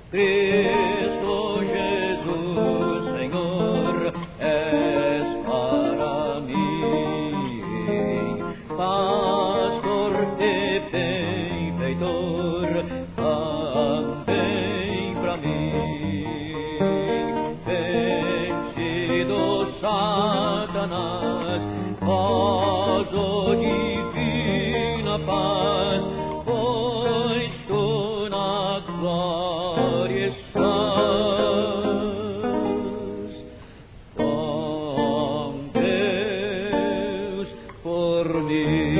Cristo Jesus, Senhor, és para mim pastor e benfeitor, também para mim. Vencido Satanás, vós, ó divina paz, pois tu na glória estás. Com Deus por mim.